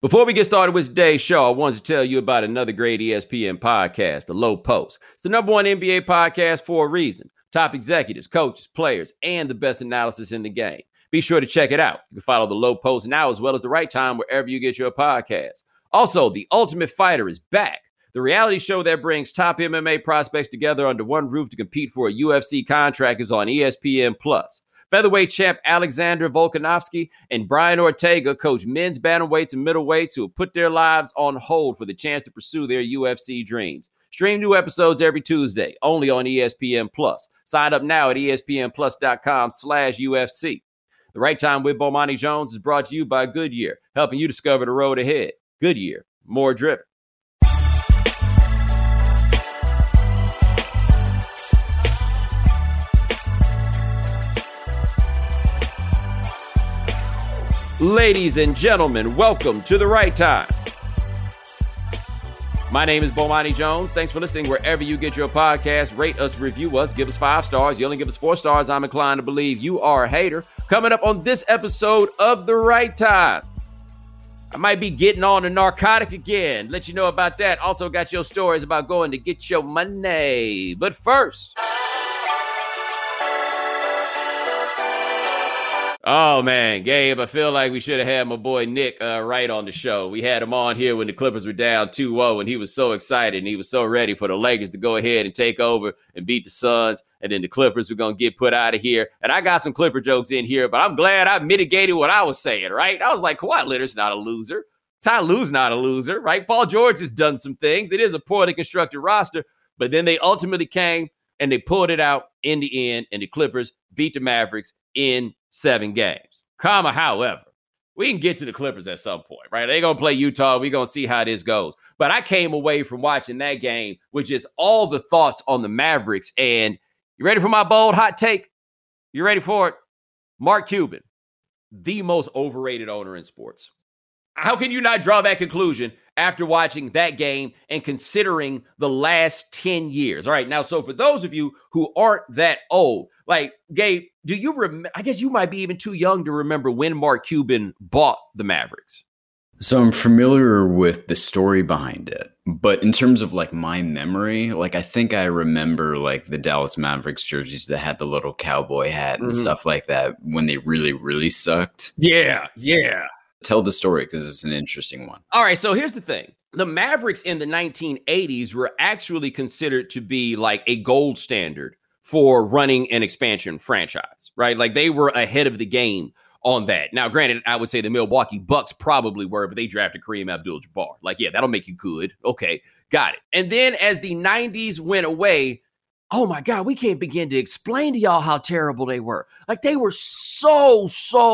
Before we get started with today's show, I wanted to tell you about another great ESPN podcast, The Low Post. It's the number one NBA podcast for a reason. Top executives, coaches, players, and the best analysis in the game. Be sure to check it out. You can follow The Low Post now as well as The Right Time wherever you get your podcasts. Also, The Ultimate Fighter is back. The reality show that brings top MMA prospects together under one roof to compete for a UFC contract is on ESPN+. Featherweight champ Alexander Volkanovski and Brian Ortega coach men's bantamweights and middleweights who have put their lives on hold for the chance to pursue their UFC dreams. Stream new episodes every Tuesday, only on ESPN+. Sign up now at espnplus.com/UFC. The Right Time with Bomani Jones is brought to you by Goodyear, helping you discover the road ahead. Goodyear, more driven. Ladies and gentlemen, welcome to The Right Time. My name is Bomani Jones. Thanks for listening wherever you get your podcast. Rate us, review us, give us 5 stars. You only give us 4 stars, I'm inclined to believe you are a hater. Coming up on this episode of The Right Time, I might be getting on a narcotic again. Let you know about that. Also got your stories about going to get your money. But first... Oh, man, Gabe, I feel like we should have had my boy Nick Wright on the show. We had him on here when the Clippers were down 2-0, and he was so excited, and he was so ready for the Lakers to go ahead and take over and beat the Suns, and then the Clippers were going to get put out of here. And I got some Clipper jokes in here, but I'm glad I mitigated what I was saying, right? I was like, Kawhi Leonard's not a loser. Ty Lue's not a loser, right? Paul George has done some things. It is a poorly constructed roster, but then they ultimately came and they pulled it out in the end, and the Clippers beat the Mavericks in 7 games. However, we can get to the Clippers at some point, right? They're going to play Utah. We're going to see how this goes. But I came away from watching that game with just all the thoughts on the Mavericks. And you ready for my bold hot take? You ready for it? Mark Cuban, the most overrated owner in sports. How can you not draw that conclusion after watching that game and considering the last 10 years? All right, now, so for those of you who aren't that old, like, Gabe, do you remember? I guess you might be even too young to remember when Mark Cuban bought the Mavericks. So I'm familiar with the story behind it, but in terms of like my memory, like I think I remember like the Dallas Mavericks jerseys that had the little cowboy hat and stuff like that when they really, really sucked. Yeah. Tell the story because it's an interesting one. All right, so here's the thing. The Mavericks in the 1980s were actually considered to be like a gold standard for running an expansion franchise, right? Like they were ahead of the game on that. Now, granted, I would say the Milwaukee Bucks probably were, but they drafted Kareem Abdul-Jabbar. Like, yeah, that'll make you good. Okay, got it. And then as the 90s went away, oh my God, we can't begin to explain to y'all how terrible they were. Like they were so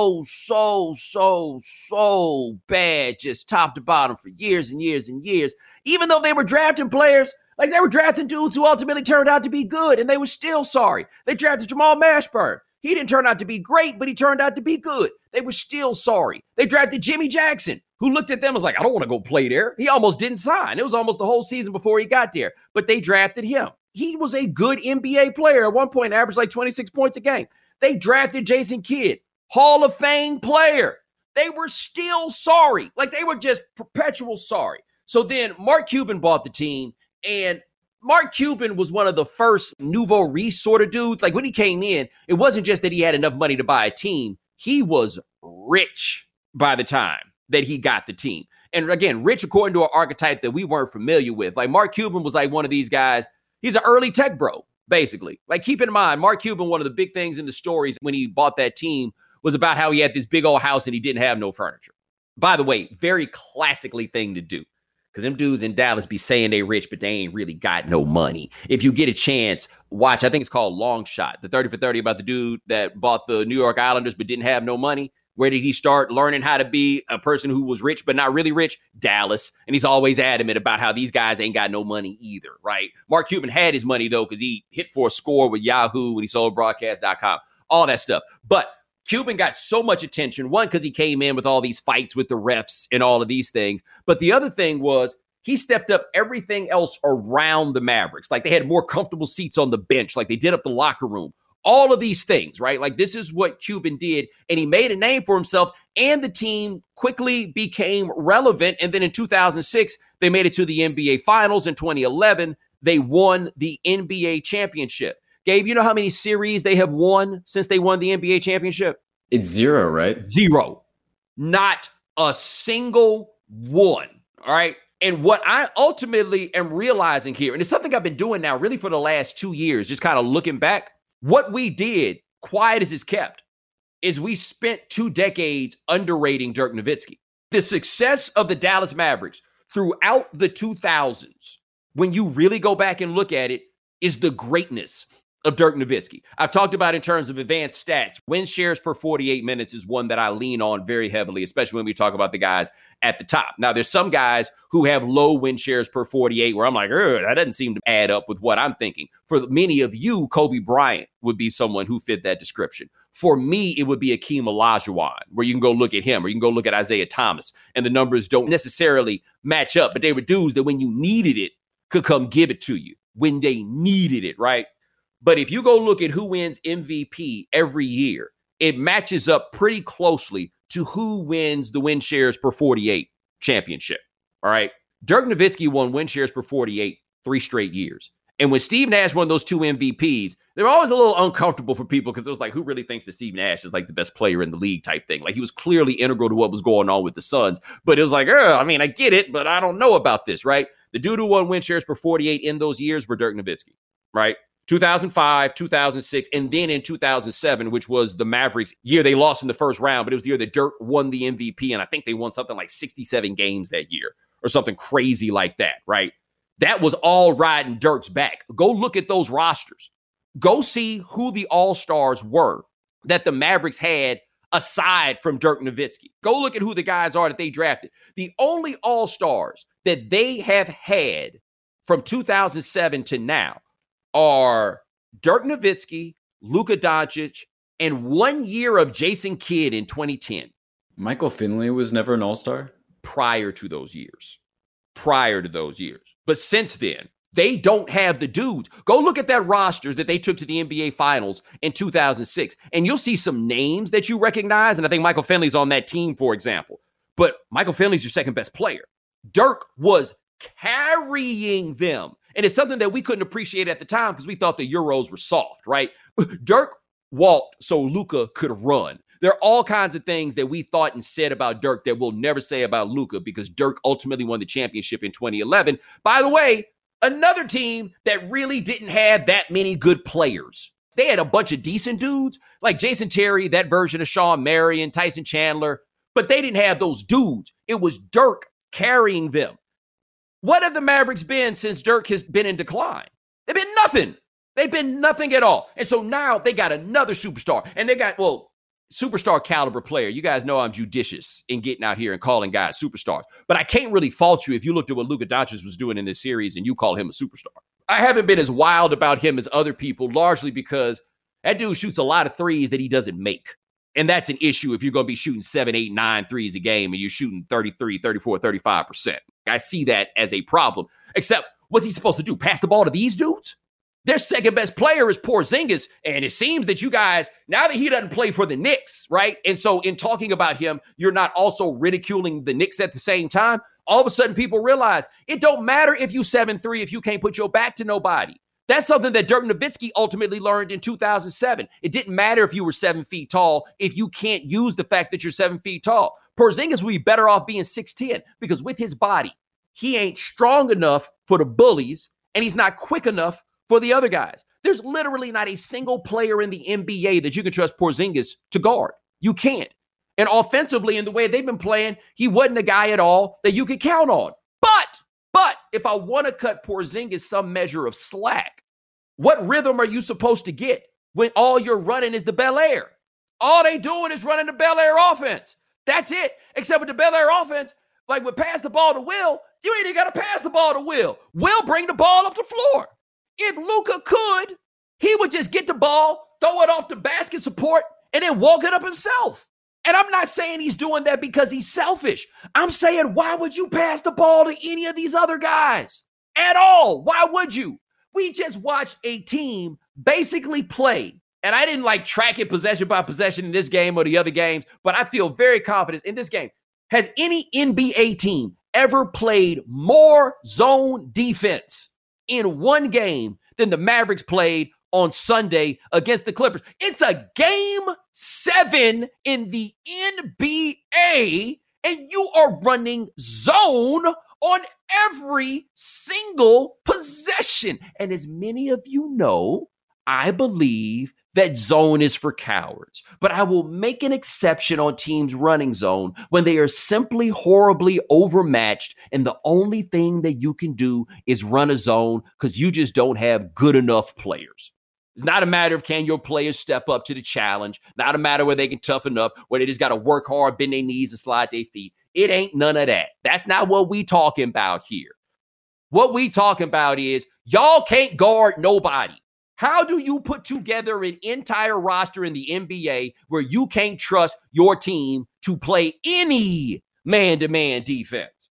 bad, just top to bottom for years and years and years. Even though they were drafting players, like they were drafting dudes who ultimately turned out to be good, and they were still sorry. They drafted Jamal Mashburn. He didn't turn out to be great, but he turned out to be good. They were still sorry. They drafted Jimmy Jackson, who looked at them and was like, I don't want to go play there. He almost didn't sign. It was almost the whole season before he got there, but they drafted him. He was a good NBA player. At one point, averaged like 26 points a game. They drafted Jason Kidd, Hall of Fame player. They were still sorry. Like they were just perpetual sorry. So then Mark Cuban bought the team, and Mark Cuban was one of the first nouveau riche sort of dudes. Like when he came in, it wasn't just that he had enough money to buy a team. He was rich by the time that he got the team. And again, rich according to an archetype that we weren't familiar with. Like Mark Cuban was like one of these guys. He's an early tech bro, basically. Like keep in mind, Mark Cuban, one of the big things in the stories when he bought that team was about how he had this big old house and he didn't have no furniture. By the way, very classically thing to do. Because them dudes in Dallas be saying they rich, but they ain't really got no money. If you get a chance, watch, I think it's called Long Shot, the 30 for 30 about the dude that bought the New York Islanders but didn't have no money. Where did he start learning how to be a person who was rich but not really rich? Dallas. And he's always adamant about how these guys ain't got no money either, right? Mark Cuban had his money, though, because he hit for a score with Yahoo when he sold broadcast.com, all that stuff. But Cuban got so much attention, one, because he came in with all these fights with the refs and all of these things. But the other thing was he stepped up everything else around the Mavericks. Like they had more comfortable seats on the bench, like they did up the locker room. all of these things, right? Like this is what Cuban did, and he made a name for himself, and the team quickly became relevant. And then in 2006, they made it to the NBA Finals. In 2011, they won the NBA championship. Gabe, you know how many series they have won since they won the NBA championship? It's 0, right? 0. Not a single one, all right? And what I ultimately am realizing here, and it's something I've been doing now really for the last 2 years, just kind of looking back, what we did, quiet as it's kept, is we spent 2 decades underrating Dirk Nowitzki. The success of the Dallas Mavericks throughout the 2000s, when you really go back and look at it, is the greatness of Dirk Nowitzki. I've talked about in terms of advanced stats. Win shares per 48 minutes is one that I lean on very heavily, especially when we talk about the guys at the top. Now, there's some guys who have low win shares per 48 where I'm like, that doesn't seem to add up with what I'm thinking. For many of you, Kobe Bryant would be someone who fit that description. For me, it would be Akeem Olajuwon, where you can go look at him, or you can go look at Isaiah Thomas, and the numbers don't necessarily match up, but they were dudes that when you needed it, could come give it to you when they needed it, right? But if you go look at who wins MVP every year, it matches up pretty closely to who wins the win shares per 48 championship. All right. Dirk Nowitzki won win shares per 48 3 straight years. And when Steve Nash won those 2 MVPs, they were always a little uncomfortable for people because it was like, who really thinks that Steve Nash is like the best player in the league type thing? Like he was clearly integral to what was going on with the Suns. But it was like, I get it, but I don't know about this, right? The dude who won win shares per 48 in those years were Dirk Nowitzki, right? 2005, 2006, and then in 2007, which was the Mavericks' year they lost in the first round, but it was the year that Dirk won the MVP, and I think they won something like 67 games that year or something crazy like that, right? That was all riding Dirk's back. Go look at those rosters. Go see who the all-stars were that the Mavericks had aside from Dirk Nowitzki. Go look at who the guys are that they drafted. The only all-stars that they have had from 2007 to now are Dirk Nowitzki, Luka Doncic, and 1 year of Jason Kidd in 2010. Michael Finley was never an all-star? Prior to those years. But since then, they don't have the dudes. Go look at that roster that they took to the NBA Finals in 2006, and you'll see some names that you recognize, and I think Michael Finley's on that team, for example. But Michael Finley's your second best player. Dirk was carrying them. And it's something that we couldn't appreciate at the time because we thought the Euros were soft, right? Dirk walked so Luka could run. There are all kinds of things that we thought and said about Dirk that we'll never say about Luka because Dirk ultimately won the championship in 2011. By the way, another team that really didn't have that many good players. They had a bunch of decent dudes like Jason Terry, that version of Shawn Marion, Tyson Chandler, but they didn't have those dudes. It was Dirk carrying them. What have the Mavericks been since Dirk has been in decline? They've been nothing. They've been nothing at all. And so now they got another superstar. And they got, superstar caliber player. You guys know I'm judicious in getting out here and calling guys superstars. But I can't really fault you if you looked at what Luka Doncic was doing in this series and you call him a superstar. I haven't been as wild about him as other people, largely because that dude shoots a lot of threes that he doesn't make. And that's an issue if you're going to be shooting 7, 8, 9 threes a game and you're shooting 33, 34, 35%. I see that as a problem. Except, what's he supposed to do? Pass the ball to these dudes? Their second best player is Porzingis. And it seems that you guys, now that he doesn't play for the Knicks, right? And so in talking about him, you're not also ridiculing the Knicks at the same time. All of a sudden, people realize it don't matter if you 7'3" if you can't put your back to nobody. That's something that Dirk Nowitzki ultimately learned in 2007. It didn't matter if you were 7 feet tall if you can't use the fact that you're 7 feet tall. Porzingis would be better off being 6'10" because with his body, he ain't strong enough for the bullies and he's not quick enough for the other guys. There's literally not a single player in the NBA that you can trust Porzingis to guard. You can't. And offensively, in the way they've been playing, he wasn't a guy at all that you could count on. But if I want to cut Porzingis some measure of slack, what rhythm are you supposed to get when all you're running is the Bel Air? All they doing is running the Bel Air offense. That's it. Except with the Bel Air offense, like with pass the ball to Will, you ain't even got to pass the ball to Will. Will bring the ball up the floor. If Luka could, he would just get the ball, throw it off the basket support, and then walk it up himself. And I'm not saying he's doing that because he's selfish. I'm saying, why would you pass the ball to any of these other guys at all? Why would you? We just watched a team basically play and I didn't like track it possession by possession in this game or the other games, but I feel very confident in this game. Has any NBA team ever played more zone defense in one game than the Mavericks played on Sunday against the Clippers? It's a game 7 in the NBA, and you are running zone on every single possession. And as many of you know, I believe that zone is for cowards, but I will make an exception on teams running zone when they are simply horribly overmatched, and the only thing that you can do is run a zone because you just don't have good enough players. It's not a matter of can your players step up to the challenge, not a matter where they can toughen up, where they just got to work hard, bend their knees and slide their feet. It ain't none of that. That's not what we talking about here. What we talking about is y'all can't guard nobody. How do you put together an entire roster in the NBA where you can't trust your team to play any man-to-man defense?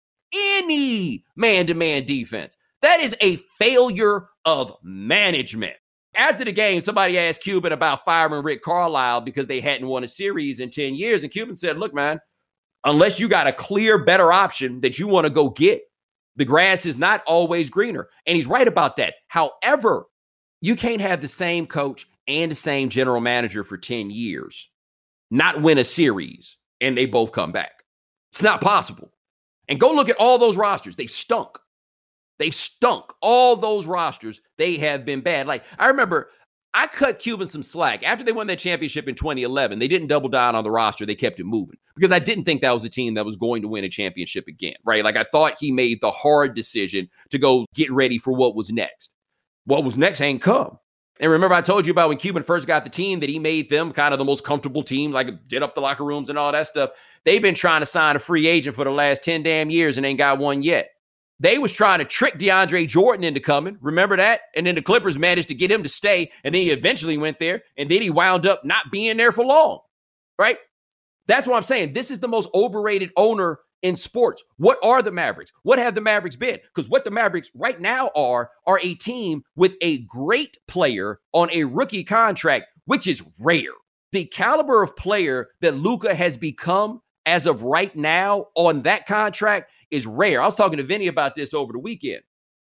Any man-to-man defense. That is a failure of management. After the game, somebody asked Cuban about firing Rick Carlisle because they hadn't won a series in 10 years. And Cuban said, look, man, unless you got a clear, better option that you want to go get, the grass is not always greener. And he's right about that. However, you can't have the same coach and the same general manager for 10 years, not win a series, and they both come back. It's not possible. And go look at all those rosters. They stunk. They've stunk. All those rosters, they have been bad. Like, I remember I cut Cuban some slack. After they won that championship in 2011, they didn't double down on the roster. They kept it moving because I didn't think that was a team that was going to win a championship again, right? Like, I thought he made the hard decision to go get ready for what was next. What was next ain't come. And remember, I told you about when Cuban first got the team that he made them kind of the most comfortable team, like did up the locker rooms and all that stuff. They've been trying to sign a free agent for the last 10 damn years and ain't got one yet. They was trying to trick DeAndre Jordan into coming. Remember that? And then the Clippers managed to get him to stay, and then he eventually went there, and then he wound up not being there for long, right? That's what I'm saying. This is the most overrated owner in sports. What are the Mavericks? What have the Mavericks been? Because what the Mavericks right now are a team with a great player on a rookie contract, which is rare. The caliber of player that Luka has become as of right now on that contract is rare. I was talking to Vinny about this over the weekend.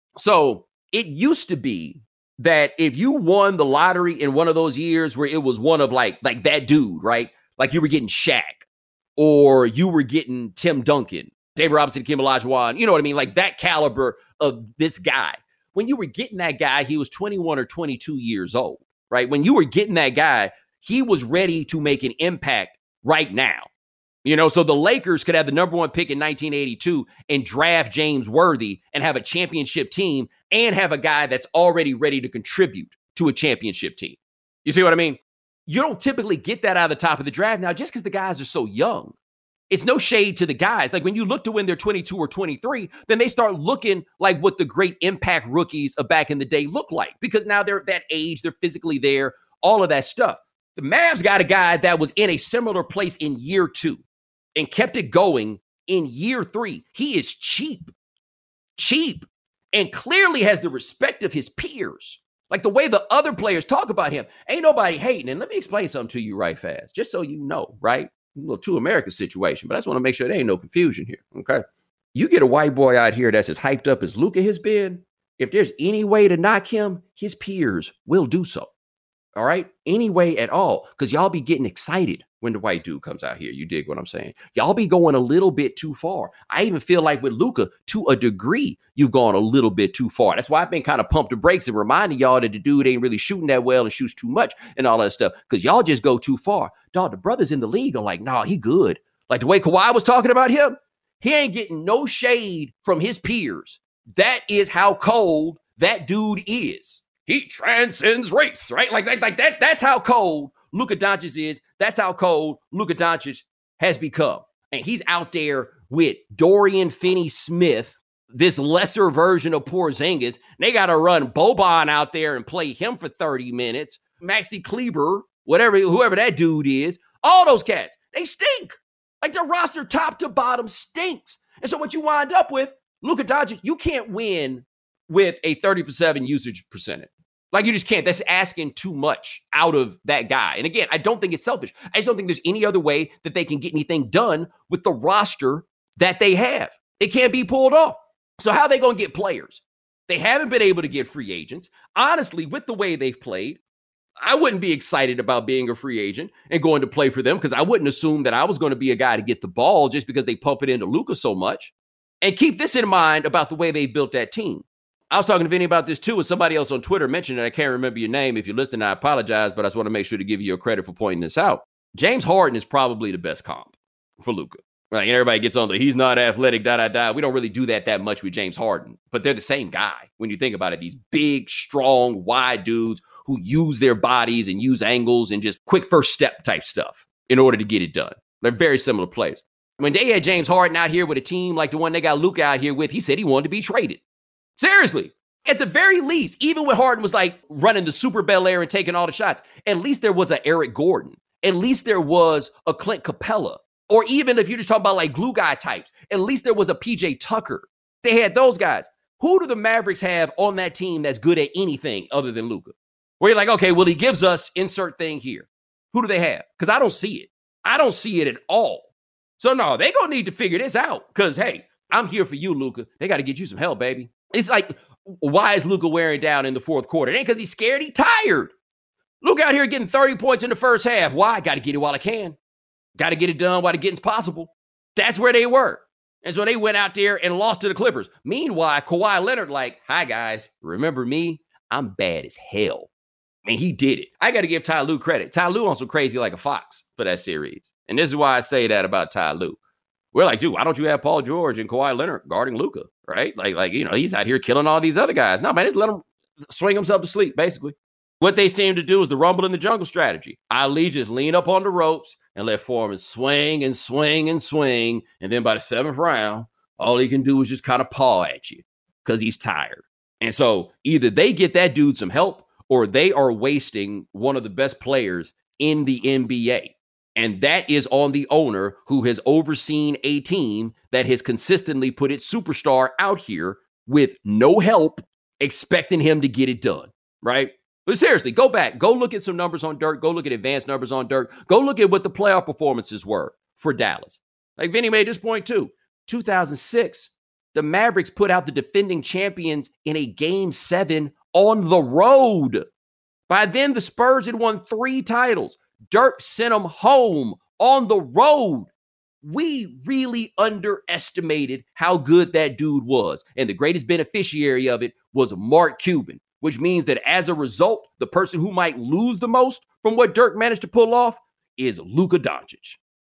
So it used to be that if you won the lottery in one of those years where it was one of like that dude, right? Like you were getting Shaq, or you were getting Tim Duncan, David Robinson, Hakeem Olajuwon, you know what I mean? Like that caliber of this guy. When you were getting that guy, he was 21 or 22 years old, right? When you were getting that guy, he was ready to make an impact right now. You know, so the Lakers could have the number 1 pick in 1982 and draft James Worthy and have a championship team and have a guy that's already ready to contribute to a championship team. You see what I mean? You don't typically get that out of the top of the draft now just because the guys are so young. It's no shade to the guys. Like when you look to when they're 22 or 23, then they start looking like what the great impact rookies of back in the day look like because now they're that age, they're physically there, all of that stuff. The Mavs got a guy that was in a similar place in year 2 and kept it going in year 3. He is cheap, and clearly has the respect of his peers. Like the way the other players talk about him, ain't nobody hating. And let me explain something to you right fast, just so you know, right? A little Two America situation, but I just want to make sure there ain't no confusion here, okay? You get a white boy out here that's as hyped up as Luka has been. If there's any way to knock him, his peers will do so. All right? Any way at all. Because y'all be getting excited when the white dude comes out here. You dig what I'm saying? Y'all be going a little bit too far. I even feel like with Luka, to a degree, you've gone a little bit too far. That's why I've been kind of pumped the brakes and reminding y'all that the dude ain't really shooting that well and shoots too much and all that stuff. Because y'all just go too far. Dog, the brothers in the league are like, nah, he good. Like the way Kawhi was talking about him, he ain't getting no shade from his peers. That is how cold that dude is. He transcends race, right? Like that. That's how cold Luka Doncic is. That's how cold Luka Doncic has become. And he's out there with Dorian Finney-Smith, this lesser version of Porzingis. They got to run Boban out there and play him for 30 minutes. Maxi Kleber, whoever that dude is. All those cats, they stink. Like their roster top to bottom stinks. And so what you wind up with, Luka Doncic, you can't win with a 30% usage percentage. Like, you just can't. That's asking too much out of that guy. And again, I don't think it's selfish. I just don't think there's any other way that they can get anything done with the roster that they have. It can't be pulled off. So how are they going to get players? They haven't been able to get free agents. Honestly, with the way they've played, I wouldn't be excited about being a free agent and going to play for them, because I wouldn't assume that I was going to be a guy to get the ball just because they pump it into Luka so much. And keep this in mind about the way they built that team. I was talking to Vinny about this too, and somebody else on Twitter mentioned it. I can't remember your name. If you're listening, I apologize, but I just want to make sure to give you a credit for pointing this out. James Harden is probably the best comp for Luka. Right? And everybody gets on he's not athletic, We don't really do that much with James Harden, but they're the same guy when you think about it. These big, strong, wide dudes who use their bodies and use angles and just quick first step type stuff in order to get it done. They're very similar players. When they had James Harden out here with a team like the one they got Luka out here with, he said he wanted to be traded. Seriously. At the very least, even when Harden was like running the Super Bel Air and taking all the shots, at least there was a Eric Gordon. At least there was a Clint Capella. Or even if you're just talking about like glue guy types, at least there was a PJ Tucker. They had those guys. Who do the Mavericks have on that team that's good at anything other than Luka? Where you're like, okay, well, he gives us insert thing here. Who do they have? Because I don't see it. I don't see it at all. So no, they're going to need to figure this out. Because, hey, I'm here for you, Luka. They got to get you some help, baby. It's like, why is Luka wearing down in the fourth quarter? It ain't because he's scared. He's tired. Luka out here getting 30 points in the first half. Why? Got to get it while I can. Got to get it done while the getting's possible. That's where they were. And so they went out there and lost to the Clippers. Meanwhile, Kawhi Leonard like, hi, guys. Remember me? I'm bad as hell. And he did it. I got to give Ty Lue credit. Ty Lue on some crazy like a fox for that series. And this is why I say that about Ty Lue. We're like, dude, why don't you have Paul George and Kawhi Leonard guarding Luka, right? Like he's out here killing all these other guys. No, man, just let him swing himself to sleep, basically. What they seem to do is the rumble in the jungle strategy. Ali just lean up on the ropes and let Foreman swing and swing and swing. And then by the seventh round, all he can do is just kind of paw at you because he's tired. And so either they get that dude some help or they are wasting one of the best players in the NBA. And that is on the owner who has overseen a team that has consistently put its superstar out here with no help, expecting him to get it done, right? But seriously, go back. Go look at some numbers on Dirk. Go look at advanced numbers on Dirk. Go look at what the playoff performances were for Dallas. Like Vinny made this point too. 2006, the Mavericks put out the defending champions in a Game 7 on the road. By then, the Spurs had won 3 titles. Dirk sent them home on the road. We really underestimated how good that dude was. And the greatest beneficiary of it was Mark Cuban, which means that as a result, the person who might lose the most from what Dirk managed to pull off is Luka Doncic.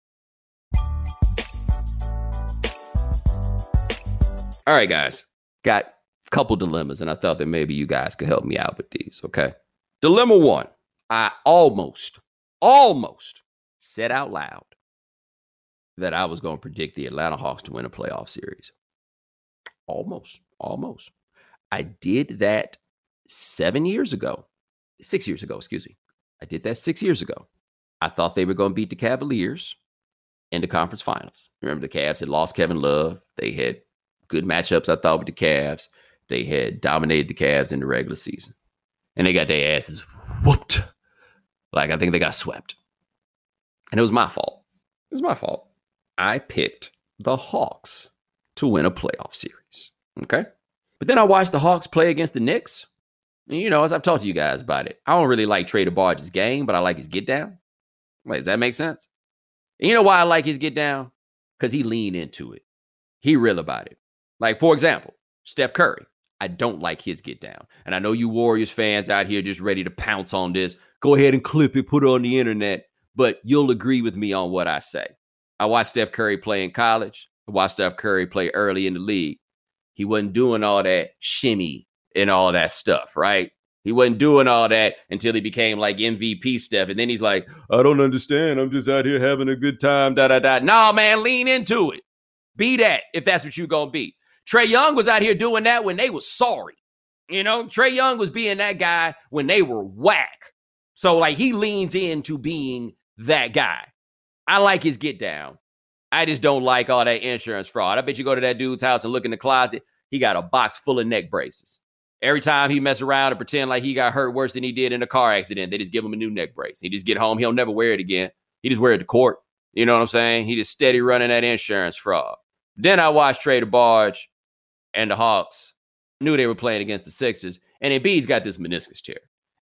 All right, guys. Got a couple dilemmas, and I thought that maybe you guys could help me out with these, okay? Dilemma 1. I almost said out loud that I was going to predict the Atlanta Hawks to win a playoff series. Almost. I did that 6 years ago, excuse me. I did that 6 years ago. I thought they were going to beat the Cavaliers in the conference finals. Remember, the Cavs had lost Kevin Love. They had good matchups, I thought, with the Cavs. They had dominated the Cavs in the regular season. And they got their asses whooped. Like, I think they got swept. And it was my fault. I picked the Hawks to win a playoff series. Okay? But then I watched the Hawks play against the Knicks. And, you know, as I've talked to you guys about it, I don't really like Trader Barge's game, but I like his get down. Wait, does that make sense? And you know why I like his get down? Because he leaned into it. He real about it. Like, for example, Steph Curry. I don't like his get down. And I know you Warriors fans out here just ready to pounce on this. Go ahead and clip it, put it on the internet. But you'll agree with me on what I say. I watched Steph Curry play in college. I watched Steph Curry play early in the league. He wasn't doing all that shimmy and all that stuff, right? He wasn't doing all that until he became like MVP Steph. And then he's like, I don't understand. I'm just out here having a good time, No, man, lean into it. Be that if that's what you're going to be. Trae Young was out here doing that when they was sorry. You know, Trae Young was being that guy when they were whack. So, like, he leans into being that guy. I like his get down. I just don't like all that insurance fraud. I bet you go to that dude's house and look in the closet. He got a box full of neck braces. Every time he mess around and pretend like he got hurt worse than he did in a car accident, they just give him a new neck brace. He just get home. He'll never wear it again. He just wear it to court. You know what I'm saying? He just steady running that insurance fraud. Then I watched Trey DeBarge and the Hawks. Knew they were playing against the Sixers. And Embiid's got this meniscus tear.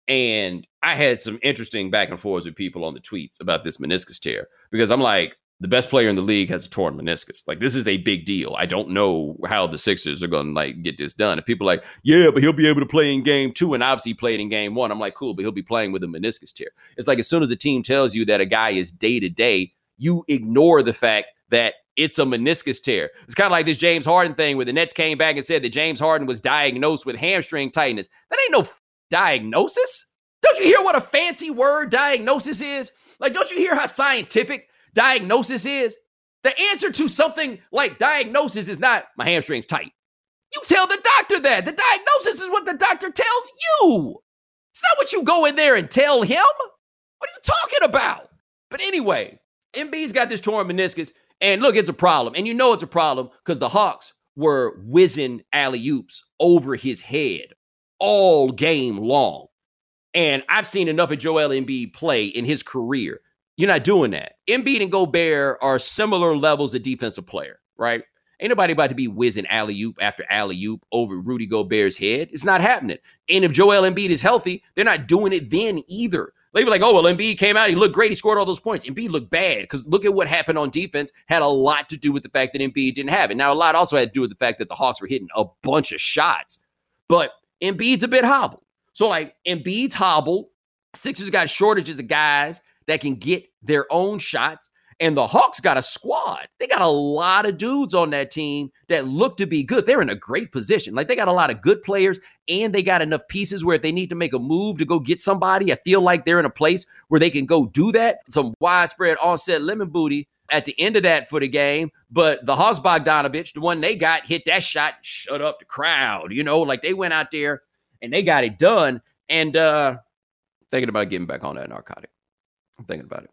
And I had some interesting back and forths with people on the tweets about this meniscus tear. Because I'm like, the best player in the league has a torn meniscus. Like, this is a big deal. I don't know how the Sixers are going to, like, get this done. And people are like, yeah, but he'll be able to play in game 2. And obviously he played in game 1. I'm like, cool, but he'll be playing with a meniscus tear. It's like as soon as a team tells you that a guy is day-to-day, you ignore the fact that it's a meniscus tear. It's kind of like this James Harden thing where the Nets came back and said that James Harden was diagnosed with hamstring tightness. That ain't no diagnosis. Don't you hear what a fancy word diagnosis is? Like, don't you hear how scientific diagnosis is? The answer to something like diagnosis is not, my hamstring's tight. You tell the doctor that. The diagnosis is what the doctor tells you. It's not what you go in there and tell him. What are you talking about? But anyway, Embiid's got this torn meniscus. And look, it's a problem. And you know it's a problem because the Hawks were whizzing alley-oops over his head all game long. And I've seen enough of Joel Embiid play in his career. You're not doing that. Embiid and Gobert are similar levels of defensive player, right? Ain't nobody about to be whizzing alley-oop after alley-oop over Rudy Gobert's head. It's not happening. And if Joel Embiid is healthy, they're not doing it then either. They be like, oh, well, Embiid came out, he looked great, he scored all those points. Embiid looked bad because look at what happened on defense. Had a lot to do with the fact that Embiid didn't have it. Now, a lot also had to do with the fact that the Hawks were hitting a bunch of shots. But Embiid's a bit hobbled. So, like, Embiid's hobbled. Sixers got shortages of guys that can get their own shots. And the Hawks got a squad. They got a lot of dudes on that team that look to be good. They're in a great position. Like, they got a lot of good players, and they got enough pieces where if they need to make a move to go get somebody, I feel like they're in a place where they can go do that. Some widespread onset lemon booty at the end of that for the game. But the Hawks Bogdanovich, the one they got, hit that shot, shut up the crowd. You know, like they went out there and they got it done. And thinking about getting back on that narcotic. I'm thinking about it.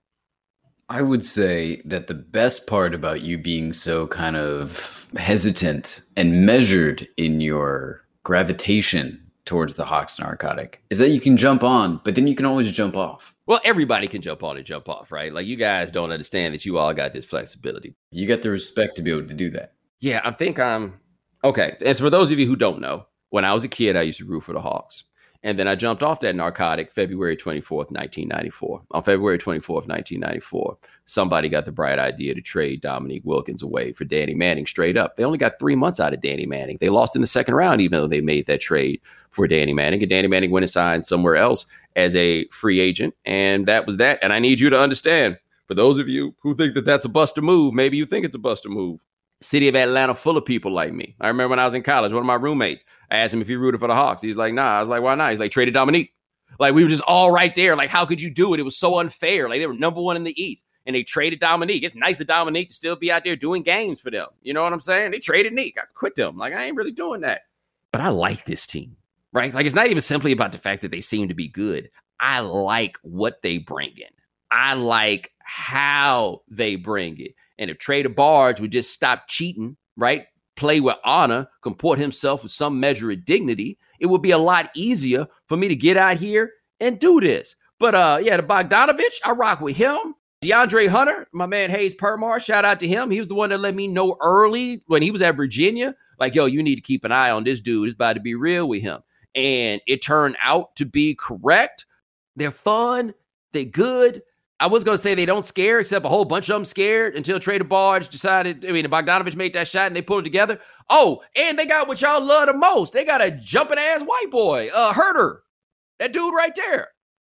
I would say that the best part about you being so kind of hesitant and measured in your gravitation towards the Hawks narcotic is that you can jump on, but then you can always jump off. Well, everybody can jump on and jump off, right? Like, you guys don't understand that you all got this flexibility. You got the respect to be able to do that. Yeah, I think okay. As for those of you who don't know, when I was a kid, I used to root for the Hawks. And then I jumped off that narcotic February 24th, 1994. On February 24th, 1994, somebody got the bright idea to trade Dominique Wilkins away for Danny Manning straight up. They only got 3 months out of Danny Manning. They lost in the second round, even though they made that trade for Danny Manning. And Danny Manning went and signed somewhere else as a free agent. And that was that. And I need you to understand, for those of you who think that that's a buster move, maybe you think it's a buster move. City of Atlanta full of people like me. I remember when I was in college, one of my roommates, I asked him if he rooted for the Hawks. He's like, nah. I was like, why not? He's like, traded Dominique. Like, we were just all right there. Like, how could you do it? It was so unfair. Like, they were number 1 in the East, and they traded Dominique. It's nice of Dominique to still be out there doing games for them. You know what I'm saying? They traded Nick. I quit them. Like, I ain't really doing that. But I like this team, right? Like, it's not even simply about the fact that they seem to be good. I like what they bring in. I like how they bring it. And if Trey DeBarge would just stop cheating, right? Play with honor, comport himself with some measure of dignity, it would be a lot easier for me to get out here and do this. But yeah, the Bogdanovich, I rock with him. DeAndre Hunter, my man Hayes Permar, shout out to him. He was the one that let me know early when he was at Virginia, like, yo, you need to keep an eye on this dude. It's about to be real with him. And it turned out to be correct. They're fun. They're good. I was going to say they don't scare, except a whole bunch of them scared until Trey DeBarge decided, Bogdanovich made that shot and they pulled it together. Oh, and they got what y'all love the most. They got a jumping ass white boy, Herder. That dude right there.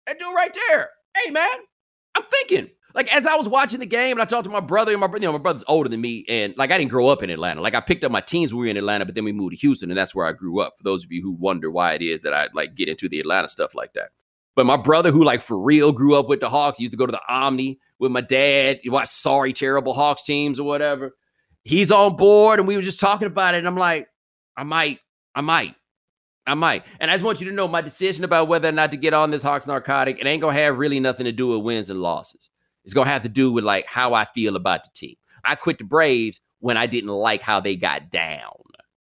Hey, man, I'm thinking, like, as I was watching the game and I talked to my brother, and my brother's older than me. And like, I didn't grow up in Atlanta. Like, I picked up my teens when we were in Atlanta, but then we moved to Houston and that's where I grew up. For those of you who wonder why it is that I like get into the Atlanta stuff like that. But my brother, who like for real grew up with the Hawks, used to go to the Omni with my dad. You watch sorry, terrible Hawks teams or whatever. He's on board, and we were just talking about it. And I'm like, I might. And I just want you to know my decision about whether or not to get on this Hawks narcotic, it ain't going to have really nothing to do with wins and losses. It's going to have to do with like how I feel about the team. I quit the Braves when I didn't like how they got down.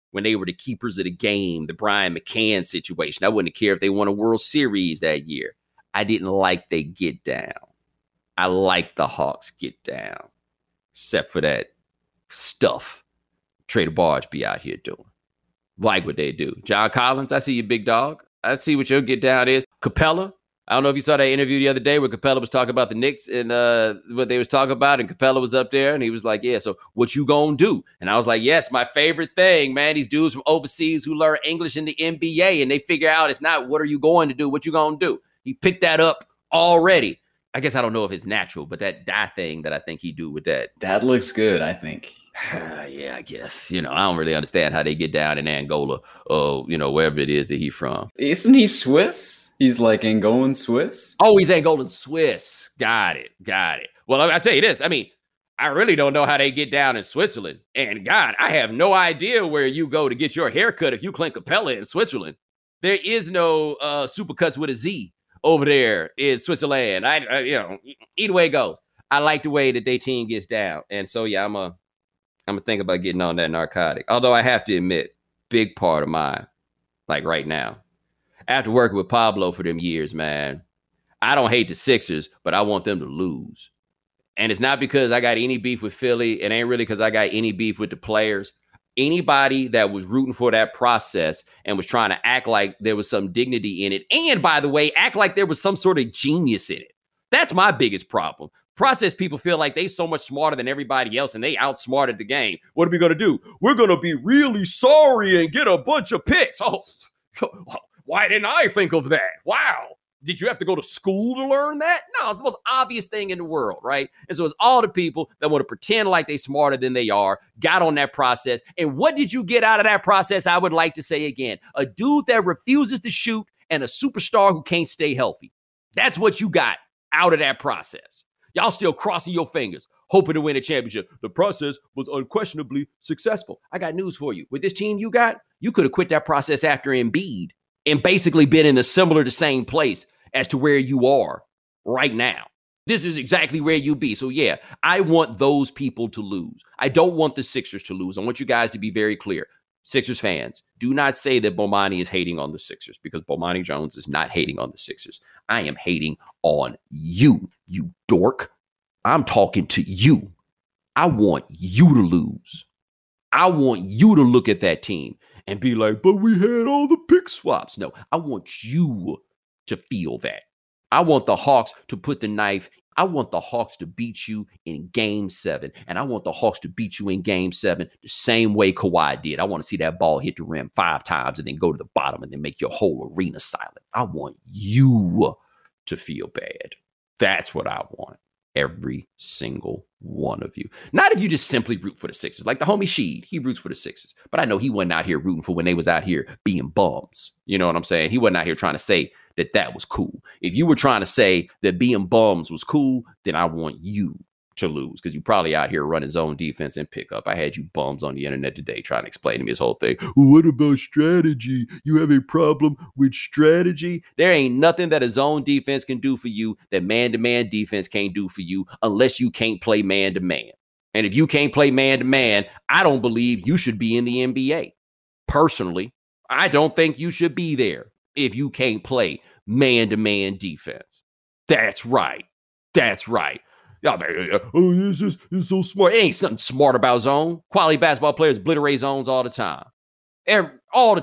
when they were the keepers of the game, the Brian McCann situation. I wouldn't care if they won a World Series that year. I didn't like they get down. I like the Hawks get down, except for that stuff Trader Barge be out here doing. Like what they do. John Collins, I see you, big dog. I see what your get down is. Capella, I don't know if you saw that interview the other day where Capella was talking about the Knicks and what they was talking about, and Capella was up there and he was like, yeah, so what you gonna do? And I was like, yes, my favorite thing, man, these dudes from overseas who learn English in the NBA and they figure out it's not what are you going to do, what you gonna do. He picked that up already. I guess I don't know if it's natural, but that die thing that I think he do with that. That looks good, I think. Yeah, I guess. I don't really understand how they get down in Angola or, wherever it is that he's from. Isn't he Swiss? He's like Angolan Swiss? Oh, he's Angolan Swiss. Got it. Well, I'll tell you this. I mean, I really don't know how they get down in Switzerland. And God, I have no idea where you go to get your haircut if you Clint Capella in Switzerland. There is no Supercuts with a Z over there in Switzerland. Either way it goes. I like the way that their team gets down. And so, yeah, I'm gonna think about getting on that narcotic. Although I have to admit, big part of mine, like right now, after working with Pablo for them years, man, I don't hate the Sixers, but I want them to lose. And it's not because I got any beef with Philly. It ain't really because I got any beef with the players. Anybody that was rooting for that process and was trying to act like there was some dignity in it, and by the way, act like there was some sort of genius in it. That's my biggest problem. Process people feel like they so much smarter than everybody else and they outsmarted the game. What are we going to do? We're going to be really sorry and get a bunch of picks. Oh, why didn't I think of that? Wow. Did you have to go to school to learn that? No, it's the most obvious thing in the world, right? And so it's all the people that want to pretend like they're smarter than they are, got on that process. And what did you get out of that process? I would like to say again, a dude that refuses to shoot and a superstar who can't stay healthy. That's what you got out of that process. Y'all still crossing your fingers, hoping to win a championship. The process was unquestionably successful. I got news for you. With this team you got, you could have quit that process after Embiid and basically been in a similar to same place as to where you are right now. This is exactly where you be. So yeah, I want those people to lose. I don't want the Sixers to lose. I want you guys to be very clear. Sixers fans, do not say that Bomani is hating on the Sixers because Bomani Jones is not hating on the Sixers. I am hating on you, you dork. I'm talking to you. I want you to lose. I want you to look at that team and be like, but we had all the pick swaps. No, I want you to feel that. I want the Hawks to put the knife. I want the Hawks to beat you in Game 7. And I want the Hawks to beat you in Game 7 the same way Kawhi did. I want to see that ball hit the rim 5 times and then go to the bottom and then make your whole arena silent. I want you to feel bad. That's what I want. Every single one of you. Not if you just simply root for the Sixers. Like the homie Sheed, he roots for the Sixers. But I know he wasn't out here rooting for when they was out here being bums. You know what I'm saying? He wasn't out here trying to say that that was cool. If you were trying to say that being bums was cool, then I want you to lose because you probably out here running zone defense and pickup. I had you bums on the internet today trying to explain to me this whole thing. Well, what about strategy? You have a problem with strategy? There ain't nothing that a zone defense can do for you that man-to-man defense can't do for you unless you can't play man-to-man. And if you can't play man-to-man, I don't believe you should be in the NBA. Personally, I don't think you should be there if you can't play man-to-man defense. That's right. That's right. Oh, it's so smart. It ain't something smart about zone. Quality basketball players obliterate zones all the time. All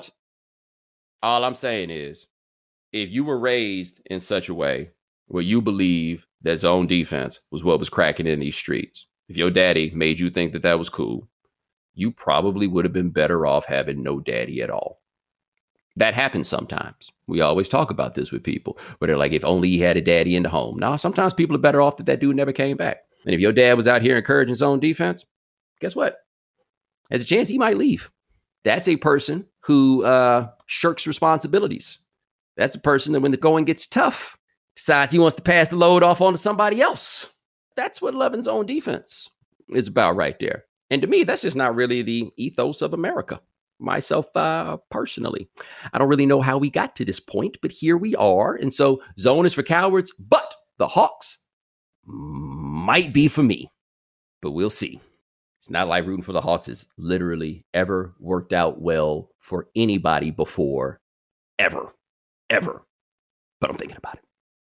I'm saying is, if you were raised in such a way where you believe that zone defense was what was cracking in these streets, if your daddy made you think that that was cool, you probably would have been better off having no daddy at all. That happens sometimes. We always talk about this with people where they're like, if only he had a daddy in the home. Now, sometimes people are better off that dude never came back. And if your dad was out here encouraging zone defense, guess what? There's a chance he might leave. That's a person who shirks responsibilities. That's a person that when the going gets tough, decides he wants to pass the load off onto somebody else. That's what loving zone defense is about right there. And to me, that's just not really the ethos of America. Myself, personally, I don't really know how we got to this point, but here we are. And so zone is for cowards, but the Hawks might be for me, but we'll see. It's not like rooting for the Hawks has literally ever worked out well for anybody before, ever. But I'm thinking about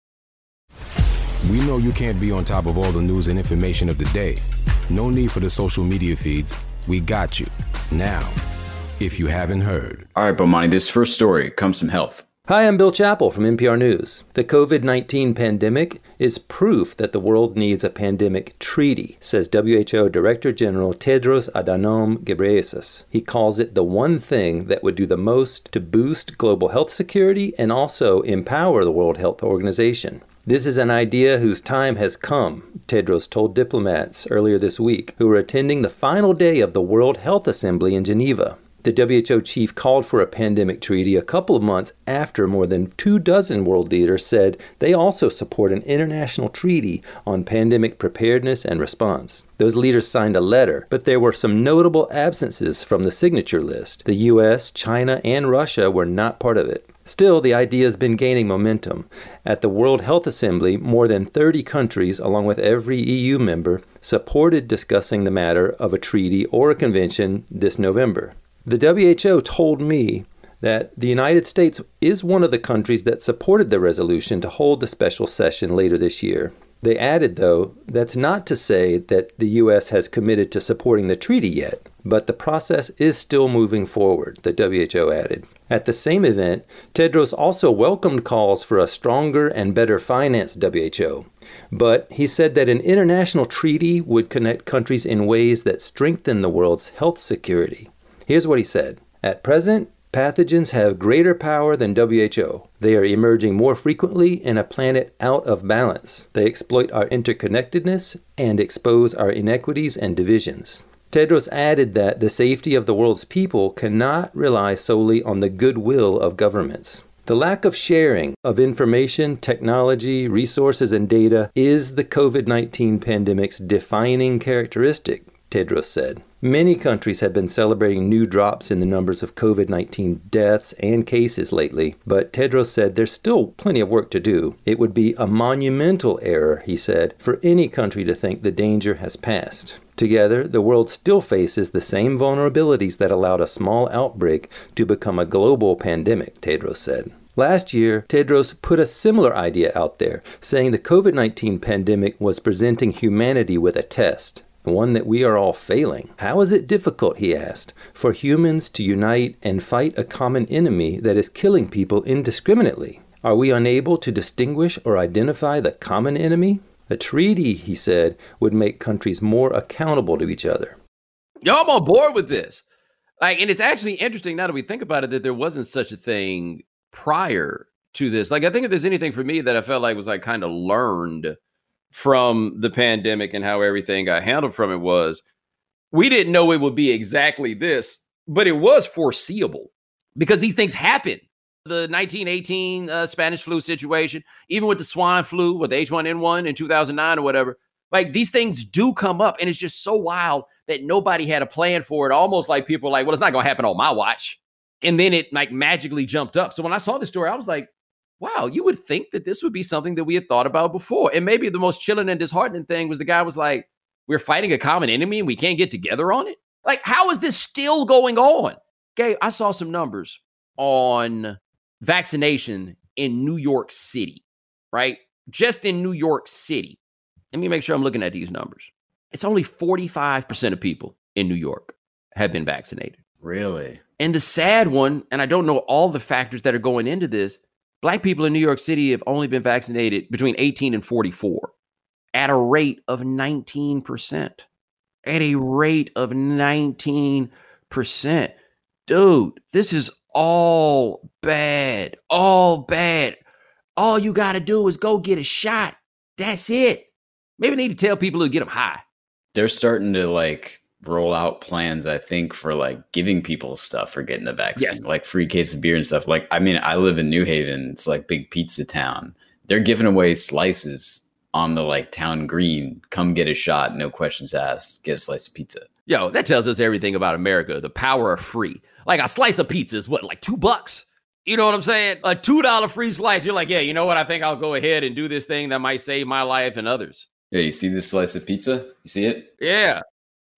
it. We know you can't be on top of all the news and information of the day. No need for the social media feeds. We got you. Now, if you haven't heard. All right, Bomani, this first story comes from Health. Hi, I'm Bill Chappell from NPR News. The COVID-19 pandemic is proof that the world needs a pandemic treaty, says WHO Director General Tedros Adhanom Ghebreyesus. He calls it the one thing that would do the most to boost global health security and also empower the World Health Organization. This is an idea whose time has come, Tedros told diplomats earlier this week who were attending the final day of the World Health Assembly in Geneva. The WHO chief called for a pandemic treaty a couple of months after more than 24 world leaders said they also support an international treaty on pandemic preparedness and response. Those leaders signed a letter, but there were some notable absences from the signature list. The U.S., China, and Russia were not part of it. Still, the idea has been gaining momentum. At the World Health Assembly, more than 30 countries, along with every EU member, supported discussing the matter of a treaty or a convention this November. The WHO told me that the United States is one of the countries that supported the resolution to hold the special session later this year. They added, though, that's not to say that the U.S. has committed to supporting the treaty yet, but the process is still moving forward, the WHO added. At the same event, Tedros also welcomed calls for a stronger and better financed WHO. But he said that an international treaty would connect countries in ways that strengthen the world's health security. Here's what he said. At present, pathogens have greater power than WHO. They are emerging more frequently in a planet out of balance. They exploit our interconnectedness and expose our inequities and divisions. Tedros added that the safety of the world's people cannot rely solely on the goodwill of governments. The lack of sharing of information, technology, resources, and data is the COVID-19 pandemic's defining characteristic, Tedros said. Many countries have been celebrating new drops in the numbers of COVID-19 deaths and cases lately, but Tedros said there's still plenty of work to do. It would be a monumental error, he said, for any country to think the danger has passed. Together, the world still faces the same vulnerabilities that allowed a small outbreak to become a global pandemic, Tedros said. Last year, Tedros put a similar idea out there, saying the COVID-19 pandemic was presenting humanity with a test. One that we are all failing. How is it difficult, he asked, for humans to unite and fight a common enemy that is killing people indiscriminately? Are we unable to distinguish or identify the common enemy? A treaty, he said, would make countries more accountable to each other. Yo, I'm on board with this. And it's actually interesting now that we think about it that there wasn't such a thing prior to this. I think if there's anything for me that I felt like was kind of learned from the pandemic and how everything got handled from it was we didn't know it would be exactly this, but it was foreseeable because these things happen. The 1918 Spanish flu situation, even with the swine flu, with the H1N1 in 2009 or whatever, these things do come up. And it's just so wild that nobody had a plan for it. Almost like people are well, it's not going to happen on my watch. And then it magically jumped up. So when I saw this story, I was like, wow, you would think that this would be something that we had thought about before. And maybe the most chilling and disheartening thing was the guy was like, we're fighting a common enemy and we can't get together on it. How is this still going on? Okay, I saw some numbers on vaccination in New York City, right? Just in New York City. Let me make sure I'm looking at these numbers. It's only 45% of people in New York have been vaccinated. Really? And the sad one, and I don't know all the factors that are going into this, Black people in New York City have only been vaccinated between 18 and 44 at a rate of 19%. At a rate of 19%. Dude, this is all bad. All bad. All you got to do is go get a shot. That's it. Maybe need to tell people to get them high. They're starting to roll out plans, I think, for giving people stuff for getting the vaccine, yes. Free case of beer and stuff. I live in New Haven. It's big pizza town. They're giving away slices on the town green. Come get a shot. No questions asked. Get a slice of pizza. Yo, that tells us everything about America. The power of free. A slice of pizza is what, $2? You know what I'm saying? A $2 free slice. You're yeah, you know what? I think I'll go ahead and do this thing that might save my life and others. Yeah, you see this slice of pizza? You see it? Yeah.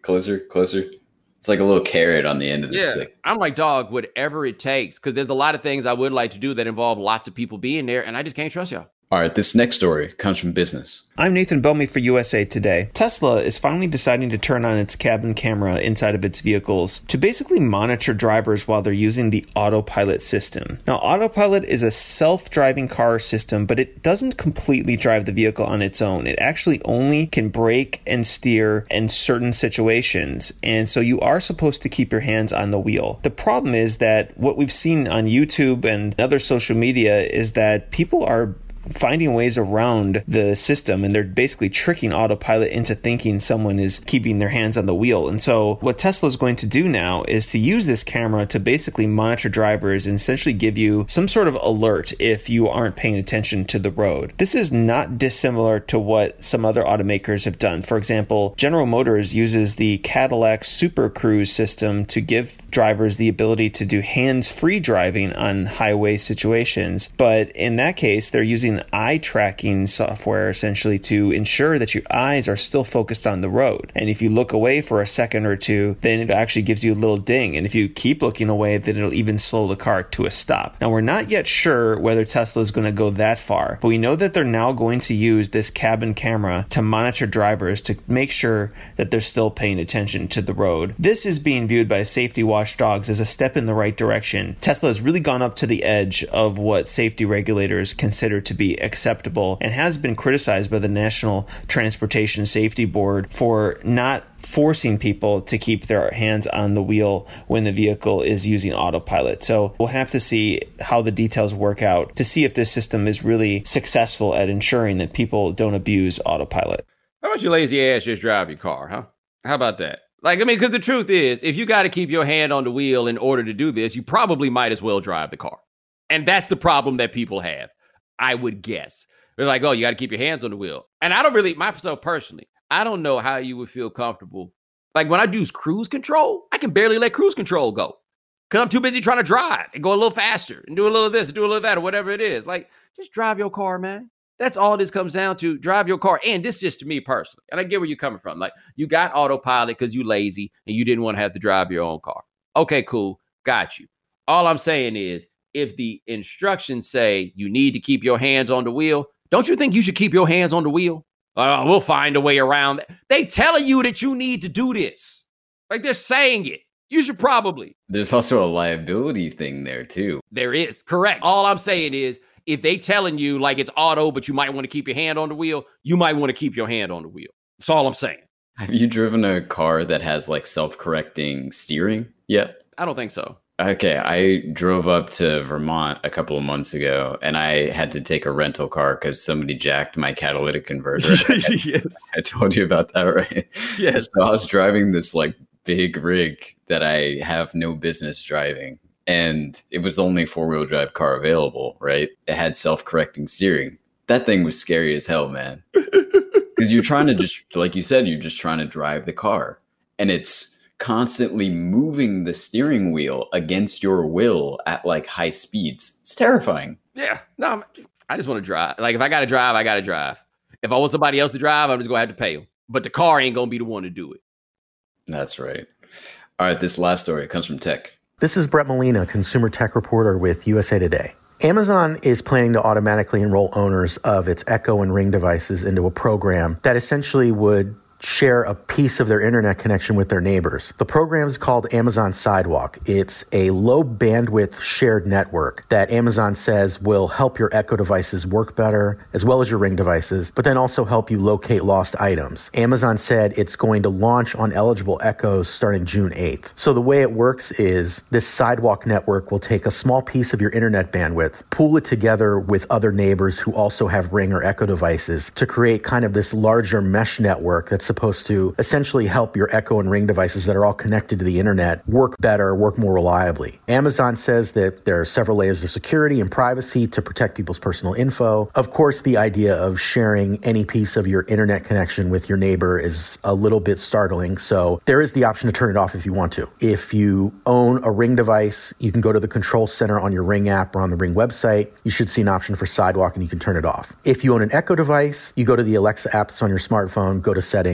Closer. It's like a little carrot on the end of the stick. I'm like, dog, whatever it takes, because there's a lot of things I would like to do that involve lots of people being there, and I just can't trust y'all. All right, this next story comes from Business. I'm Nathan Bellamy for USA Today. Tesla is finally deciding to turn on its cabin camera inside of its vehicles to basically monitor drivers while they're using the autopilot system. Now, autopilot is a self-driving car system, but it doesn't completely drive the vehicle on its own. It actually only can brake and steer in certain situations, and so you are supposed to keep your hands on the wheel. The problem is that what we've seen on YouTube and other social media is that people are finding ways around the system, and they're basically tricking autopilot into thinking someone is keeping their hands on the wheel. And so what Tesla is going to do now is to use this camera to basically monitor drivers and essentially give you some sort of alert if you aren't paying attention to the road. This is not dissimilar to what some other automakers have done. For example, General Motors uses the Cadillac Super Cruise system to give drivers the ability to do hands-free driving on highway situations. But in that case, they're using eye tracking software essentially to ensure that your eyes are still focused on the road. And if you look away for a second or two, then it actually gives you a little ding. And if you keep looking away, then it'll even slow the car to a stop. Now, we're not yet sure whether Tesla is going to go that far, but we know that they're now going to use this cabin camera to monitor drivers to make sure that they're still paying attention to the road. This is being viewed by safety watchdogs as a step in the right direction. Tesla has really gone up to the edge of what safety regulators consider to be acceptable, and has been criticized by the National Transportation Safety Board for not forcing people to keep their hands on the wheel when the vehicle is using autopilot. So we'll have to see how the details work out to see if this system is really successful at ensuring that people don't abuse autopilot. How about your lazy ass just drive your car, huh? How about that? Because the truth is, if you got to keep your hand on the wheel in order to do this, you probably might as well drive the car. And that's the problem that people have, I would guess. They're like, oh, you got to keep your hands on the wheel. And I don't really, myself personally, I don't know how you would feel comfortable. Like when I do cruise control, I can barely let cruise control go because I'm too busy trying to drive and go a little faster and do a little of this and do a little of that or whatever it is. Like, just drive your car, man. That's all this comes down to. Drive your car. And this is just to me personally. And I get where you're coming from. Like, you got autopilot because you lazy and you didn't want to have to drive your own car. Okay, cool. Got you. All I'm saying is, if the instructions say you need to keep your hands on the wheel, don't you think you should keep your hands on the wheel? We'll find a way around that. They telling you that you need to do this. Like, they're saying it. You should probably. There's also a liability thing there too. There is. Correct. All I'm saying is, if they telling you like it's auto, but you might want to keep your hand on the wheel, you might want to keep your hand on the wheel. That's all I'm saying. Have you driven a car that has like self-correcting steering yet? I don't think so. Okay, I drove up to Vermont a couple of months ago, and I had to take a rental car because somebody jacked my catalytic converter. Yes. I told you about that, right? Yes. So I was driving this like big rig that I have no business driving, and it was the only four-wheel drive car available, right? It had self-correcting steering. That thing was scary as hell, man. Because you're trying to just, like you said, you're just trying to drive the car, and it's constantly moving the steering wheel against your will at like high speeds. It's terrifying. Yeah. No, I just want to drive. Like, if I got to drive, I got to drive. If I want somebody else to drive, I'm just going to have to pay them. But the car ain't going to be the one to do it. That's right. All right. This last story comes from Tech. This is Brett Molina, consumer tech reporter with USA Today. Amazon is planning to automatically enroll owners of its Echo and Ring devices into a program that essentially would share a piece of their internet connection with their neighbors. The program is called Amazon Sidewalk. It's a low bandwidth shared network that Amazon says will help your Echo devices work better, as well as your Ring devices, but then also help you locate lost items. Amazon said it's going to launch on eligible Echoes starting June 8th. So the way it works is this Sidewalk network will take a small piece of your internet bandwidth, pool it together with other neighbors who also have Ring or Echo devices to create kind of this larger mesh network that's supposed to essentially help your Echo and Ring devices that are all connected to the internet work better, work more reliably. Amazon says that there are several layers of security and privacy to protect people's personal info. Of course, the idea of sharing any piece of your internet connection with your neighbor is a little bit startling, so there is the option to turn it off if you want to. If you own a Ring device, you can go to the control center on your Ring app or on the Ring website. You should see an option for Sidewalk and you can turn it off. If you own an Echo device, you go to the Alexa app that's on your smartphone, go to settings,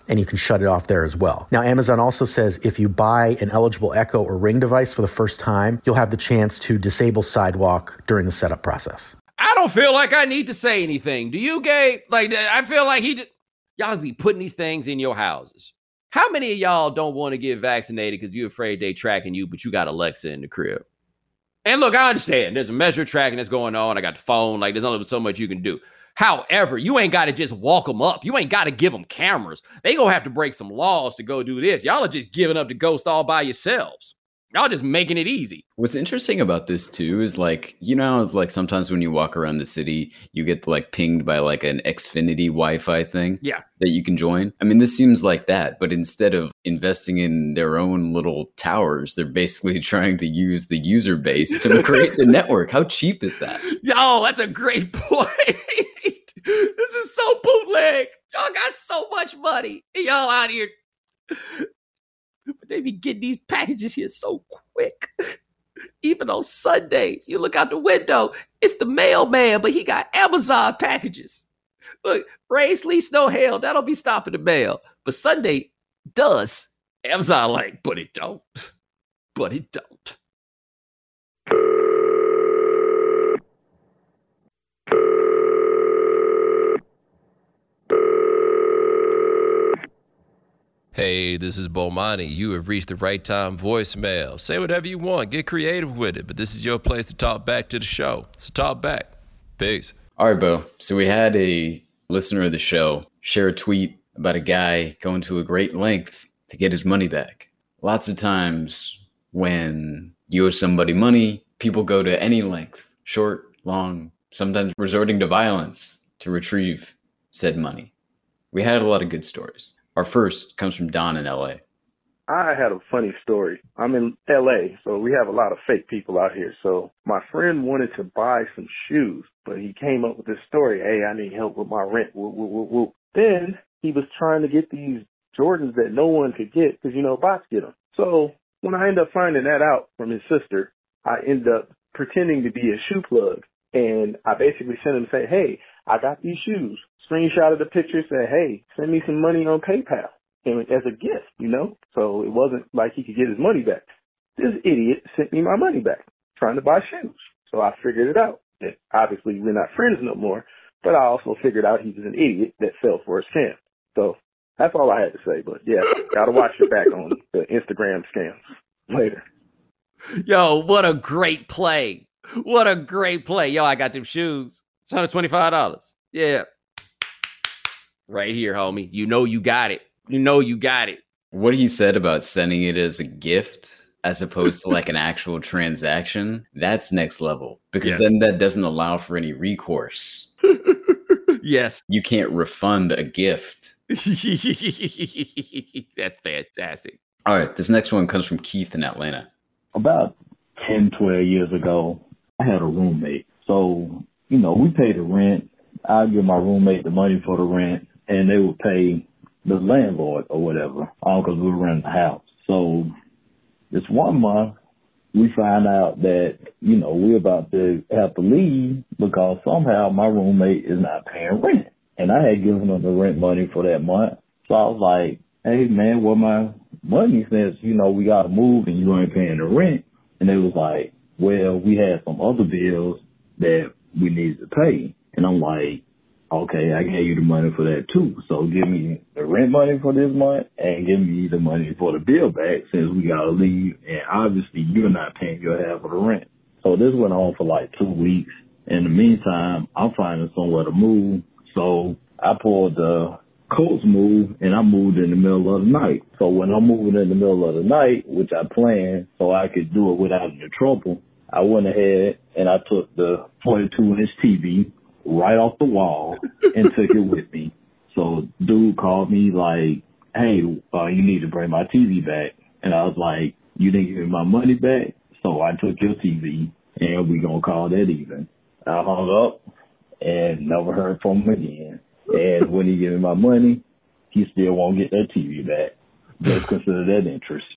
and you can shut it off there as well. Now, Amazon also says if you buy an eligible Echo or Ring device for the first time, you'll have the chance to disable Sidewalk during the setup process. I don't feel like I need to say anything. Do you, Gabe? Like, I feel like y'all be putting these things in your houses. How many of y'all don't want to get vaccinated because you're afraid they tracking you, but you got Alexa in the crib? And look, I understand. There's a measure of tracking that's going on. I got the phone. Like, there's only so much you can do. However, you ain't got to just walk them up. You ain't got to give them cameras. They gonna have to break some laws to go do this. Y'all are just giving up the ghost all by yourselves. Y'all just making it easy. What's interesting about this too is like, you know, like sometimes when you walk around the city, you get like pinged by like an Xfinity Wi-Fi thing that you can join. I mean, this seems like that, but instead of investing in their own little towers, they're basically trying to use the user base to create the network. How cheap is that? Yo, that's a great point. This is so bootleg. Y'all got so much money. Y'all out here. But they be getting these packages here so quick. Even on Sundays, you look out the window, it's the mailman, but he got Amazon packages. Look, rain, sleet, snow, hail, that'll be stopping the mail. But Sunday does. Amazon like, but it don't. But it don't. Hey, this is Bomani. You have reached the right time voicemail. Say whatever you want. Get creative with it. But this is your place to talk back to the show. So talk back. Peace. All right, Bo. So we had a listener of the show share a tweet about a guy going to a great length to get his money back. Lots of times when you owe somebody money, people go to any length, short, long, sometimes resorting to violence to retrieve said money. We had a lot of good stories. Our first comes from Don in LA. I had a funny story. I'm in LA, so we have a lot of fake people out here. So my friend wanted to buy some shoes, but he came up with this story. Hey, I need help with my rent. Woo, woo, woo, woo. Then he was trying to get these Jordans that no one could get because, you know, bots get them. So when I ended up finding that out from his sister, I ended up pretending to be a shoe plug. And I basically sent him and say, hey, I got these shoes. Screenshotted the picture, said, hey, send me some money on PayPal. And as a gift, you know? So it wasn't like he could get his money back. This idiot sent me my money back, trying to buy shoes. So I figured it out. And obviously, we're not friends no more, but I also figured out he was an idiot that fell for a scam. So that's all I had to say. But yeah, gotta watch your back on the Instagram scams later. Yo, what a great play. What a great play. Yo, I got them shoes. It's $125. Yeah. Right here, homie. You know you got it. You know you got it. What he said about sending it as a gift as opposed to like an actual transaction, that's next level. Because then that doesn't allow for any recourse. Yes. You can't refund a gift. That's fantastic. All right, this next one comes from Keith in Atlanta. About 10, 12 years ago, I had a roommate. So, you know, we paid the rent. I'd give my roommate the money for the rent, and they would pay the landlord or whatever, all because we were renting the house. So this one month, we find out that, you know, we're about to have to leave because somehow my roommate is not paying rent. And I had given him the rent money for that month. So I was like, hey, man, well, my money says, you know, we got to move and you ain't paying the rent. And they was like, well, we had some other bills that we needed to pay. And I'm like, okay, I gave you the money for that too. So give me the rent money for this month and give me the money for the bill back since we got to leave. And obviously you're not paying your half of the rent. So this went on for like 2 weeks. In the meantime, I'm finding somewhere to move. So I pulled the Colts move and I moved in the middle of the night. So when I'm moving in the middle of the night, which I planned so I could do it without any trouble, I went ahead and I took the 42-inch TV right off the wall and took it with me. So dude called me like, hey, you need to bring my TV back. And I was like, you didn't give me my money back, so I took your TV and we gonna call that even. I hung up and never heard from him again. And when he gave me my money, he still won't get that TV back. Just consider that interest.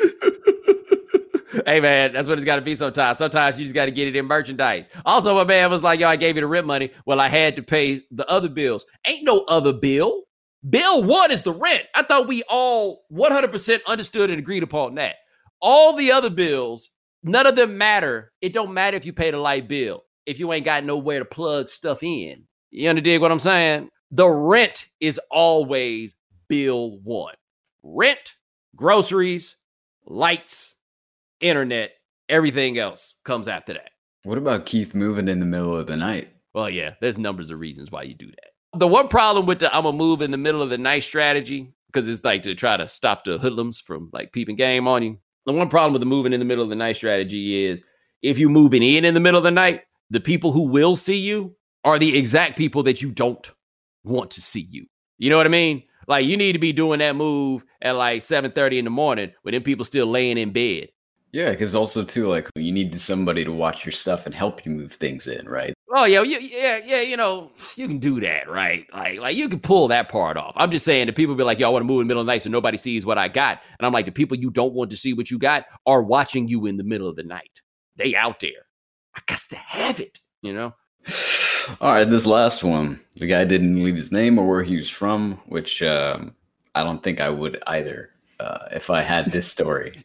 Hey, man, that's what it's got to be sometimes. Sometimes you just got to get it in merchandise. Also, my man was like, yo, I gave you the rent money. Well, I had to pay the other bills. Ain't no other bill. Bill 1 is the rent. I thought we all 100% understood and agreed upon that. All the other bills, none of them matter. It don't matter if you pay the light bill if you ain't got nowhere to plug stuff in. You understand what I'm saying? The rent is always bill 1. Rent, groceries, lights, internet, everything else comes after that. What about Keith moving in the middle of the night? Well, yeah, there's numbers of reasons why you do that. The one problem with the I'm going to move in the middle of the night strategy, because it's like to try to stop the hoodlums from like peeping game on you. The one problem with the moving in the middle of the night strategy is if you're moving in the middle of the night, the people who will see you are the exact people that you don't want to see you. You know what I mean? Like you need to be doing that move at like 7:30 in the morning when them people still laying in bed. Yeah, because also too, like you need somebody to watch your stuff and help you move things in, right? Oh yeah, you know, you can do that, right? Like you can pull that part off. I'm just saying the people be like, yo, I want to move in the middle of the night so nobody sees what I got. And I'm like, the people you don't want to see what you got are watching you in the middle of the night. They out there. I got to have it, you know? All right, this last one. The guy didn't leave his name or where he was from, which I don't think I would either if I had this story.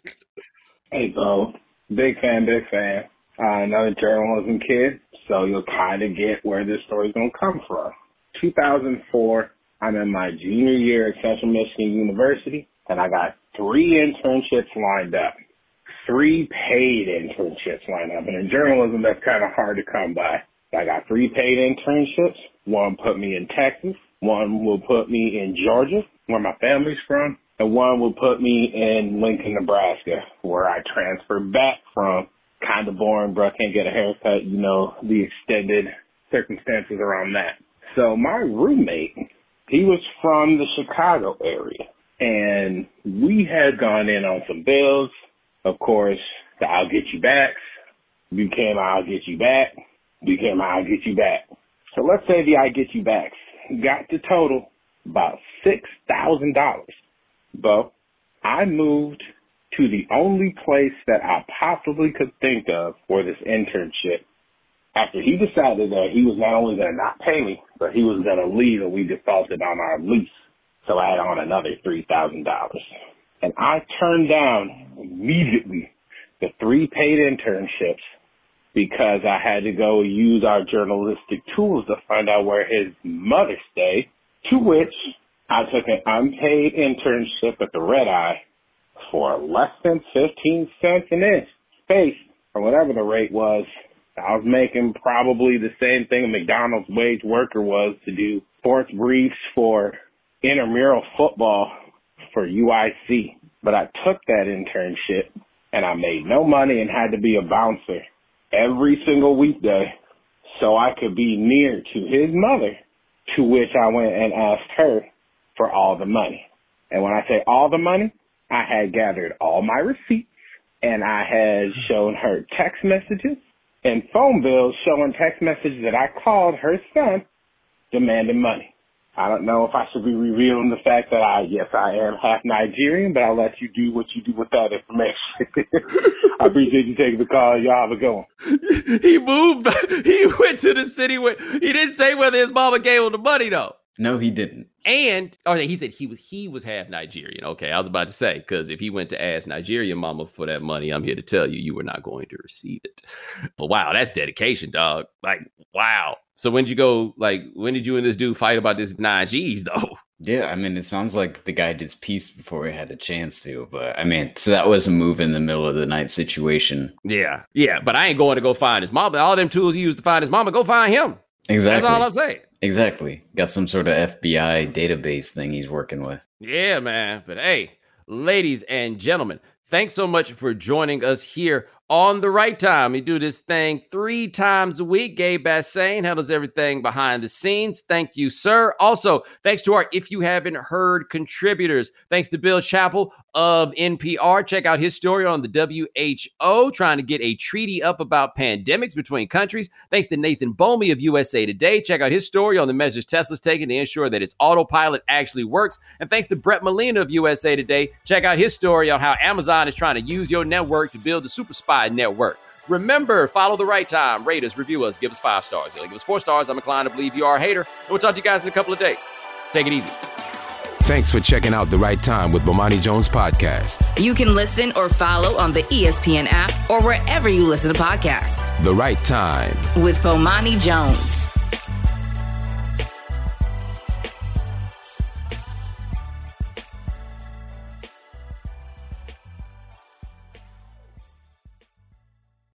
Hey, Bo. Big fan. Another journalism kid, so you'll kind of get where this story's going to come from. 2004, I'm in my junior year at Central Michigan University, and I got 3 internships lined up. 3 paid internships lined up. And in journalism, that's kind of hard to come by. I got 3 paid internships. One put me in Texas. One will put me in Georgia, where my family's from. And one will put me in Lincoln, Nebraska, where I transferred back from. Kind of boring, bro. Can't get a haircut. You know, the extended circumstances around that. So my roommate, he was from the Chicago area. And we had gone in on some bills. Of course, the I'll get you backs became I'll get you back, became I'll get you back. So let's say the I get you backs got to total about $6,000. But I moved to the only place that I possibly could think of for this internship after he decided that he was not only going to not pay me, but he was going to leave and we defaulted on our lease. So I had on another $3,000. And I turned down immediately the 3 paid internships because I had to go use our journalistic tools to find out where his mother stayed, to which I took an unpaid internship at the Red Eye for less than 15 cents an inch space, or whatever the rate was. I was making probably the same thing a McDonald's wage worker was to do sports briefs for intramural football for UIC. But I took that internship and I made no money and had to be a bouncer every single weekday so I could be near to his mother, to which I went and asked her for all the money. And when I say all the money, I had gathered all my receipts and I had shown her text messages and phone bills showing text messages that I called her son demanding money. I don't know if I should be revealing the fact that I am half Nigerian, but I'll let you do what you do with that information. I appreciate you taking the call. Y'all have a good one. He moved. He went to the city where he didn't say whether his mama gave him the money though. No, he didn't. And he said he was half Nigerian. Okay, I was about to say, because if he went to ask Nigerian mama for that money, I'm here to tell you were not going to receive it. But wow, that's dedication, dog. Like, wow. So when did you and this dude fight about this 9 G's though? Yeah, I mean, it sounds like the guy did peace before he had a chance to. But I mean, so that was a move in the middle of the night situation. Yeah. But I ain't going to go find his mama. All them tools he used to find his mama, go find him. Exactly. That's all I'm saying. Exactly. Got some sort of FBI database thing he's working with. Yeah, man. But hey, ladies and gentlemen, thanks so much for joining us here on The Right Time. We do this thing 3 times a week. Gabe Bassane handles everything behind the scenes. Thank you, sir. Also, thanks to our If You Haven't Heard contributors. Thanks to Bill Chappell of NPR. Check out his story on the WHO, trying to get a treaty up about pandemics between countries. Thanks to Nathan Bomey of USA Today. Check out his story on the measures Tesla's taking to ensure that its autopilot actually works. And thanks to Brett Molina of USA Today. Check out his story on how Amazon is trying to use your network to build the super spy network. Remember, follow The Right Time. Rate us, review us, give us 5 stars. If you give us 4 stars, I'm inclined to believe you are a hater. And we'll talk to you guys in a couple of days. Take it easy. Thanks for checking out The Right Time with Bomani Jones podcast. You can listen or follow on the ESPN app or wherever you listen to podcasts. The Right Time with Bomani Jones.